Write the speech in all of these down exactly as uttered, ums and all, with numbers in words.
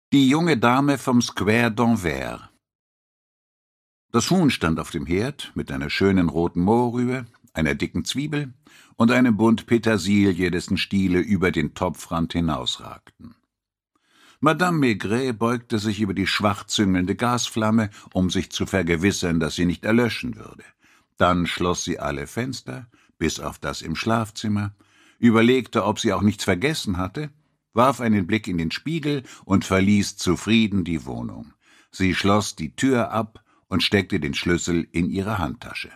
Die junge Dame vom Square d'Anvers. Das Huhn stand auf dem Herd mit einer schönen roten Mohrrübe, einer dicken Zwiebel und einem Bund Petersilie, dessen Stiele über den Topfrand hinausragten. Madame Maigret beugte sich über die schwach züngelnde Gasflamme, um sich zu vergewissern, dass sie nicht erlöschen würde. Dann schloss sie alle Fenster, bis auf das im Schlafzimmer, überlegte, ob sie auch nichts vergessen hatte, warf einen Blick in den Spiegel und verließ zufrieden die Wohnung. Sie schloss die Tür ab und steckte den Schlüssel in ihre Handtasche.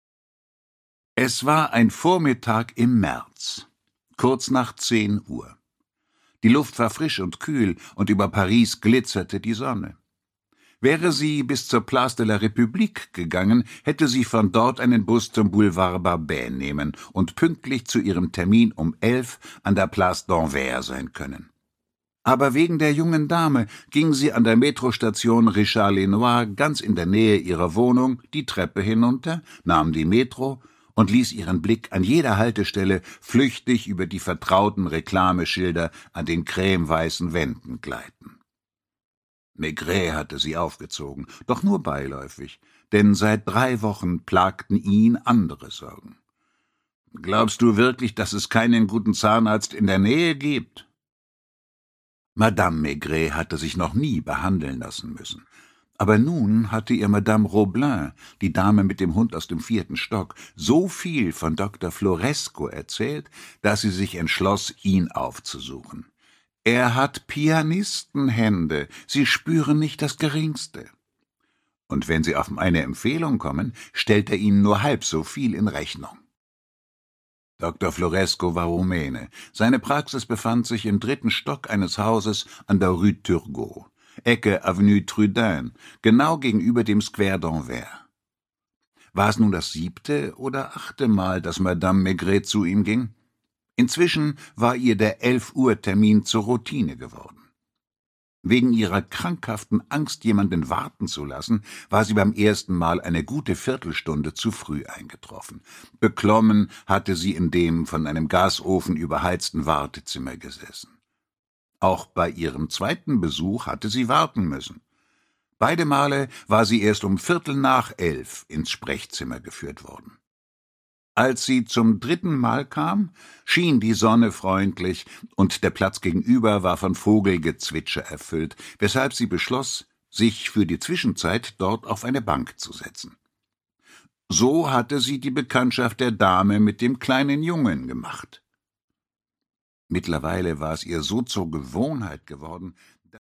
Es war ein Vormittag im März, kurz nach zehn Uhr. Die Luft war frisch und kühl, und über Paris glitzerte die Sonne. Wäre sie bis zur Place de la République gegangen, hätte sie von dort einen Bus zum Boulevard Barbès nehmen und pünktlich zu ihrem Termin um elf an der Place d'Anvers sein können. Aber wegen der jungen Dame ging sie an der Metrostation Richard-Lenoir ganz in der Nähe ihrer Wohnung die Treppe hinunter, nahm die Metro und ließ ihren Blick an jeder Haltestelle flüchtig über die vertrauten Reklameschilder an den cremeweißen Wänden gleiten. Maigret hatte sie aufgezogen, doch nur beiläufig, denn seit drei Wochen plagten ihn andere Sorgen. »Glaubst du wirklich, dass es keinen guten Zahnarzt in der Nähe gibt?« Madame Maigret hatte sich noch nie behandeln lassen müssen. Aber nun hatte ihr Madame Roblin, die Dame mit dem Hund aus dem vierten Stock, so viel von Doktor Floresco erzählt, dass sie sich entschloss, ihn aufzusuchen. »Er hat Pianistenhände, Sie spüren nicht das Geringste. Und wenn Sie auf eine Empfehlung kommen, stellt er Ihnen nur halb so viel in Rechnung.« Doktor Floresco war Rumäne. Seine Praxis befand sich im dritten Stock eines Hauses an der Rue Turgot, Ecke Avenue Trudaine, genau gegenüber dem Square d'Anvers. War es nun das siebte oder achte Mal, dass Madame Maigret zu ihm ging? Inzwischen war ihr der elf-Uhr-Termin zur Routine geworden. Wegen ihrer krankhaften Angst, jemanden warten zu lassen, war sie beim ersten Mal eine gute Viertelstunde zu früh eingetroffen. Beklommen hatte sie in dem von einem Gasofen überheizten Wartezimmer gesessen. Auch bei ihrem zweiten Besuch hatte sie warten müssen. Beide Male war sie erst um Viertel nach elf ins Sprechzimmer geführt worden. Als sie zum dritten Mal kam, schien die Sonne freundlich, und der Platz gegenüber war von Vogelgezwitscher erfüllt, weshalb sie beschloss, sich für die Zwischenzeit dort auf eine Bank zu setzen. So hatte sie die Bekanntschaft der Dame mit dem kleinen Jungen gemacht. Mittlerweile war es ihr so zur Gewohnheit geworden,